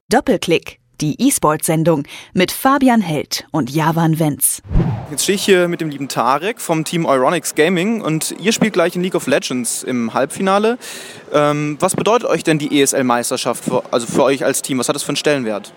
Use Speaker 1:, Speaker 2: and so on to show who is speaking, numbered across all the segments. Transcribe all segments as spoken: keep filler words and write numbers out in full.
Speaker 1: Doppelklick, die E-Sport-Sendung mit Fabian Held und Javan Wenz.
Speaker 2: Jetzt stehe ich hier mit dem lieben Tarek vom Team Euronics Gaming und ihr spielt gleich in League of Legends im Halbfinale. Ähm, was bedeutet euch denn die E S L-Meisterschaft, für, also für euch als Team? Was hat das für einen Stellenwert?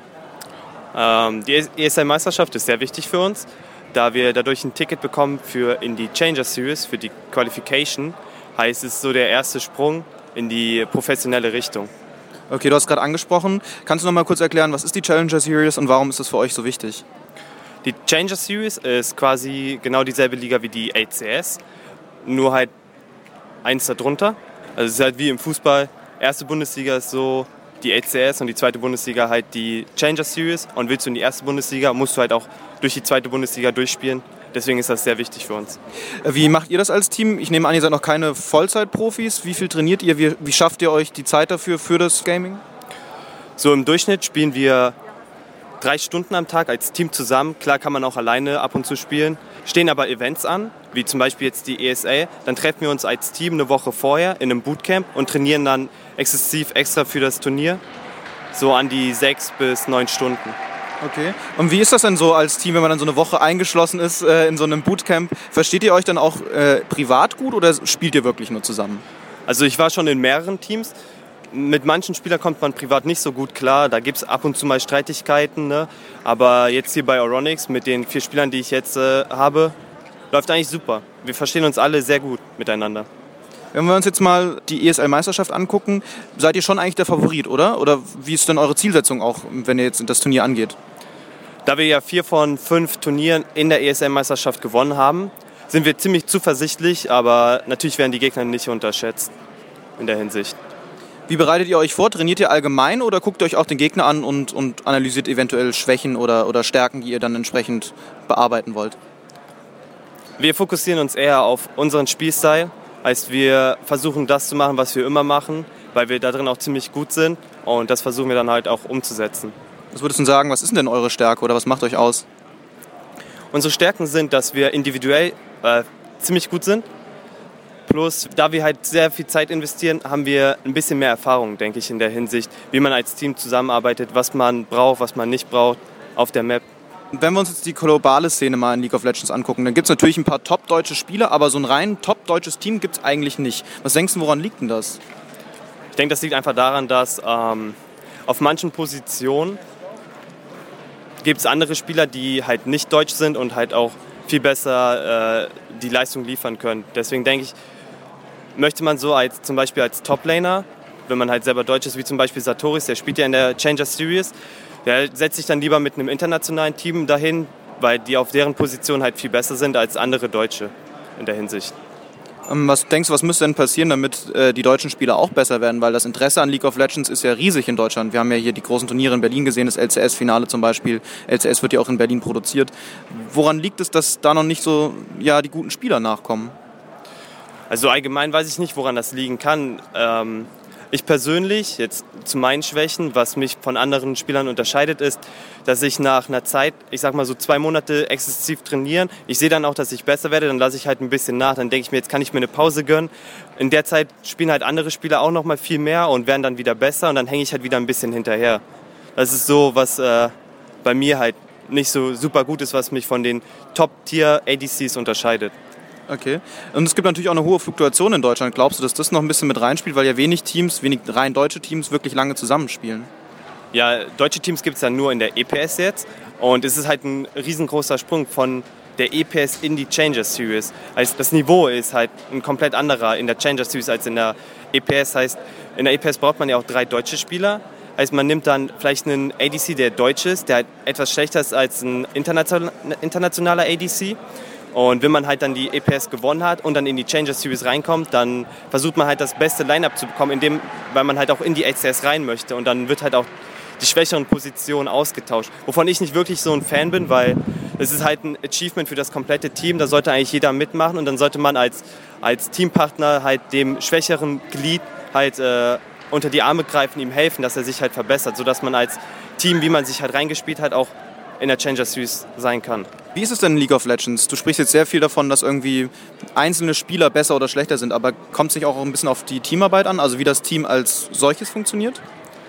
Speaker 3: Ähm, die E S L-Meisterschaft ist sehr wichtig für uns, da wir dadurch ein Ticket bekommen für in die Challenger Series, für die Qualification. Heißt, es ist so der erste Sprung in die professionelle Richtung.
Speaker 2: Okay, du hast gerade angesprochen. Kannst du noch mal kurz erklären, was ist die Challenger Series und warum ist das für euch so wichtig?
Speaker 3: Die Challenger Series ist quasi genau dieselbe Liga wie die A C S, nur halt eins darunter. Also es ist halt wie im Fußball. Erste Bundesliga ist so die A C S und die zweite Bundesliga halt die Challenger Series. Und willst du in die erste Bundesliga, musst du halt auch durch die zweite Bundesliga durchspielen. Deswegen ist das sehr wichtig für uns.
Speaker 2: Wie macht ihr das als Team? Ich nehme an, ihr seid noch keine Vollzeitprofis. Wie viel trainiert ihr? Wie, wie schafft ihr euch die Zeit dafür, für das Gaming?
Speaker 3: So im Durchschnitt spielen wir drei Stunden am Tag als Team zusammen. Klar kann man auch alleine ab und zu spielen. Stehen aber Events an, wie zum Beispiel jetzt die E S A. Dann treffen wir uns als Team eine Woche vorher in einem Bootcamp und trainieren dann exzessiv extra für das Turnier. So an die sechs bis neun Stunden.
Speaker 2: Okay. Und wie ist das denn so als Team, wenn man dann so eine Woche eingeschlossen ist äh, in so einem Bootcamp? Versteht ihr euch dann auch äh, privat gut oder spielt ihr wirklich nur zusammen?
Speaker 3: Also ich war schon in mehreren Teams. Mit manchen Spielern kommt man privat nicht so gut klar. Da gibt es ab und zu mal Streitigkeiten. Ne? Aber jetzt hier bei Euronics mit den vier Spielern, die ich jetzt äh, habe, läuft eigentlich super. Wir verstehen uns alle sehr gut miteinander.
Speaker 2: Wenn wir uns jetzt mal die E S L-Meisterschaft angucken, seid ihr schon eigentlich der Favorit, oder? Oder wie ist denn eure Zielsetzung auch, wenn ihr jetzt das Turnier angeht?
Speaker 3: Da wir ja vier von fünf Turnieren in der E S L-Meisterschaft gewonnen haben, sind wir ziemlich zuversichtlich, aber natürlich werden die Gegner nicht unterschätzt in der Hinsicht.
Speaker 2: Wie bereitet ihr euch vor? Trainiert ihr allgemein oder guckt ihr euch auch den Gegner an und, und analysiert eventuell Schwächen oder, oder Stärken, die ihr dann entsprechend bearbeiten wollt?
Speaker 3: Wir fokussieren uns eher auf unseren Spielstil, heißt wir versuchen das zu machen, was wir immer machen, weil wir da drin auch ziemlich gut sind und das versuchen wir dann halt auch umzusetzen.
Speaker 2: Was würdest du sagen, was ist denn eure Stärke oder was macht euch aus?
Speaker 3: Unsere Stärken sind, dass wir individuell äh, ziemlich gut sind. Plus, da wir halt sehr viel Zeit investieren, haben wir ein bisschen mehr Erfahrung, denke ich, in der Hinsicht, wie man als Team zusammenarbeitet, was man braucht, was man nicht braucht auf der Map.
Speaker 2: Wenn wir uns jetzt die globale Szene mal in League of Legends angucken, dann gibt es natürlich ein paar top-deutsche Spieler, aber so ein rein top-deutsches Team gibt es eigentlich nicht. Was denkst du, woran liegt denn das?
Speaker 3: Ich denke, das liegt einfach daran, dass ähm, auf manchen Positionen gibt es andere Spieler, die halt nicht deutsch sind und halt auch viel besser äh, die Leistung liefern können. Deswegen denke ich, möchte man so als zum Beispiel als Toplaner, wenn man halt selber deutsch ist, wie zum Beispiel Satoris, der spielt ja in der Challenger Series, der setzt sich dann lieber mit einem internationalen Team dahin, weil die auf deren Position halt viel besser sind als andere Deutsche in der Hinsicht.
Speaker 2: Was denkst du, was müsste denn passieren, damit äh, die deutschen Spieler auch besser werden? Weil das Interesse an League of Legends ist ja riesig in Deutschland. Wir haben ja hier die großen Turniere in Berlin gesehen, das L C S-Finale zum Beispiel. L C S wird ja auch in Berlin produziert. Woran liegt es, dass da noch nicht so ja, die guten Spieler nachkommen?
Speaker 3: Also allgemein weiß ich nicht, woran das liegen kann. Ähm, ich persönlich, jetzt zu meinen Schwächen, was mich von anderen Spielern unterscheidet, ist, dass ich nach einer Zeit, ich sag mal so zwei Monate exzessiv trainieren, ich sehe dann auch, dass ich besser werde, dann lasse ich halt ein bisschen nach, dann denke ich mir, jetzt kann ich mir eine Pause gönnen. In der Zeit spielen halt andere Spieler auch noch mal viel mehr und werden dann wieder besser und dann hänge ich halt wieder ein bisschen hinterher. Das ist so, was äh, bei mir halt nicht so super gut ist, was mich von den Top-Tier-A D Cs unterscheidet.
Speaker 2: Okay. Und es gibt natürlich auch eine hohe Fluktuation in Deutschland. Glaubst du, dass das noch ein bisschen mit reinspielt, weil ja wenig Teams, wenig rein deutsche Teams wirklich lange zusammenspielen?
Speaker 3: Ja, deutsche Teams gibt es ja nur in der E P S jetzt und es ist halt ein riesengroßer Sprung von der E P S in die Challenger Series. Also das Niveau ist halt ein komplett anderer in der Challenger Series als in der E P S. Heißt, in der E P S braucht man ja auch drei deutsche Spieler. Heißt, man nimmt dann vielleicht einen A D C, der deutsch ist, der halt etwas schlechter ist als ein internationaler A D C. Und wenn man halt dann die E P S gewonnen hat und dann in die Challenger Series reinkommt, dann versucht man halt das beste Line-Up zu bekommen, indem, weil man halt auch in die A C S rein möchte. Und dann wird halt auch die schwächeren Positionen ausgetauscht. Wovon ich nicht wirklich so ein Fan bin, weil es ist halt ein Achievement für das komplette Team. Da sollte eigentlich jeder mitmachen und dann sollte man als, als Teampartner halt dem schwächeren Glied halt äh, unter die Arme greifen, ihm helfen, dass er sich halt verbessert, sodass man als Team, wie man sich halt reingespielt hat, auch in der Challenger Series sein kann.
Speaker 2: Wie ist es denn in League of Legends? Du sprichst jetzt sehr viel davon, dass irgendwie einzelne Spieler besser oder schlechter sind, aber kommt es nicht auch ein bisschen auf die Teamarbeit an, also wie das Team als solches funktioniert?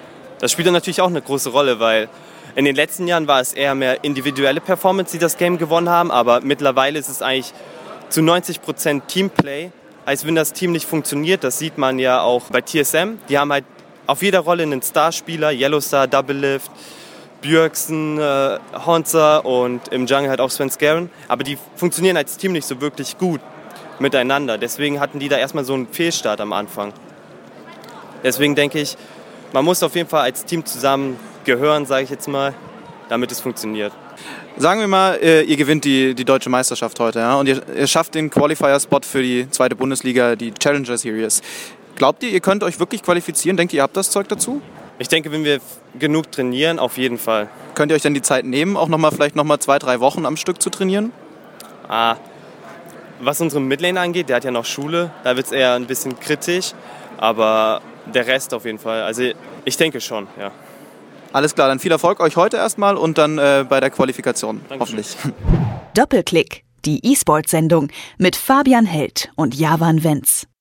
Speaker 3: Das spielt dann natürlich auch eine große Rolle, weil in den letzten Jahren war es eher mehr individuelle Performance, die das Game gewonnen haben, aber mittlerweile ist es eigentlich zu neunzig Prozent Teamplay, als wenn das Team nicht funktioniert. Das sieht man ja auch bei T S M. Die haben halt auf jeder Rolle einen Starspieler, Yellowstar, Double Lift, Björksen, äh, Honza und im Jungle halt auch Sven Skaren. Aber die funktionieren als Team nicht so wirklich gut miteinander. Deswegen hatten die da erstmal so einen Fehlstart am Anfang. Deswegen denke ich, man muss auf jeden Fall als Team zusammen gehören, sage ich jetzt mal, damit es funktioniert.
Speaker 2: Sagen wir mal, ihr gewinnt die, die deutsche Meisterschaft heute, ja, und ihr, ihr schafft den Qualifier-Spot für die zweite Bundesliga, die Challenger Series. Glaubt ihr, ihr könnt euch wirklich qualifizieren? Denkt ihr, ihr habt das Zeug dazu?
Speaker 3: Ich denke, wenn wir genug trainieren, auf jeden Fall.
Speaker 2: Könnt ihr euch dann die Zeit nehmen, auch noch mal, vielleicht nochmal zwei, drei Wochen am Stück zu trainieren?
Speaker 3: Ah, was unseren Midlaner angeht, der hat ja noch Schule, da wird es eher ein bisschen kritisch, aber der Rest auf jeden Fall. Also ich denke schon, ja.
Speaker 2: Alles klar, dann viel Erfolg euch heute erstmal und dann äh, bei der Qualifikation,
Speaker 3: Dankeschön.
Speaker 2: Hoffentlich.
Speaker 1: Doppelklick, die E-Sport-Sendung mit Fabian Held und Javan Wenz.